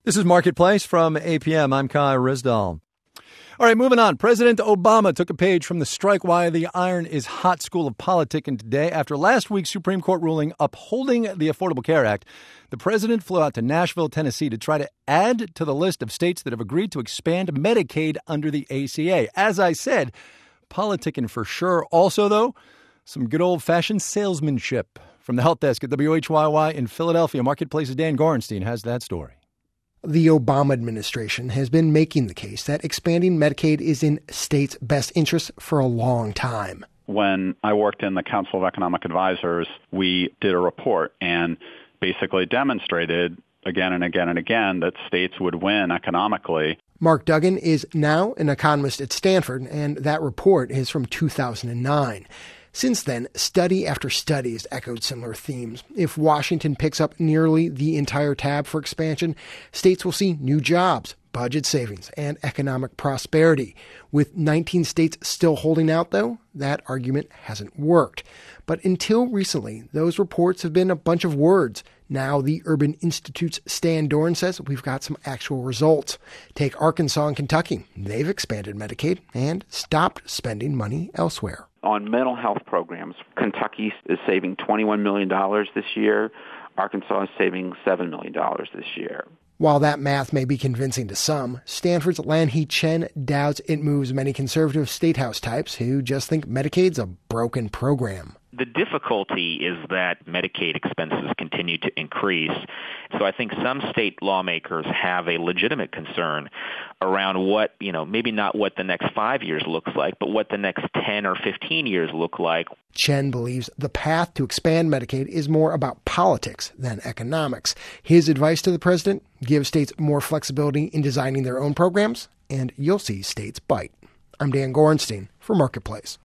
This is Marketplace from APM. I'm Kai Rizdal. All right, moving on. President Obama took a page from the strike while the iron is hot school of politicking today. After last week's Supreme Court ruling upholding the Affordable Care Act, the president flew out to Nashville, Tennessee to try to add to the list of states that have agreed to expand Medicaid under the ACA. As I said, politicking for sure. Also, though, some good old-fashioned salesmanship. From the help desk at WHYY in Philadelphia, Marketplace's Dan Gorenstein has that story. The Obama administration has been making the case that expanding Medicaid is in states' best interest for a long time. When I worked in the Council of Economic Advisors, we did a report and basically demonstrated again and again and again that states would win economically. Mark Duggan is now an economist at Stanford, and that report is from 2009. Since then, study after study has echoed similar themes. If Washington picks up nearly the entire tab for expansion, states will see new jobs, budget savings, and economic prosperity. With 19 states still holding out, though, that argument hasn't worked. But until recently, those reports have been a bunch of words. Now the Urban Institute's Stan Dorn says we've got some actual results. Take Arkansas and Kentucky. They've expanded Medicaid and stopped spending money elsewhere. On mental health programs, Kentucky is saving $21 million this year. Arkansas is saving $7 million this year. While that math may be convincing to some, Stanford's Lanhee Chen doubts it moves many conservative statehouse types who just think Medicaid's a broken program. The difficulty is that Medicaid expenses continue to increase. So I think some state lawmakers have a legitimate concern around what, maybe not what the next 5 years looks like, but what the next 10 or 15 years look like. Chen believes the path to expand Medicaid is more about politics than economics. His advice to the president: give states more flexibility in designing their own programs, and you'll see states bite. I'm Dan Gorenstein for Marketplace.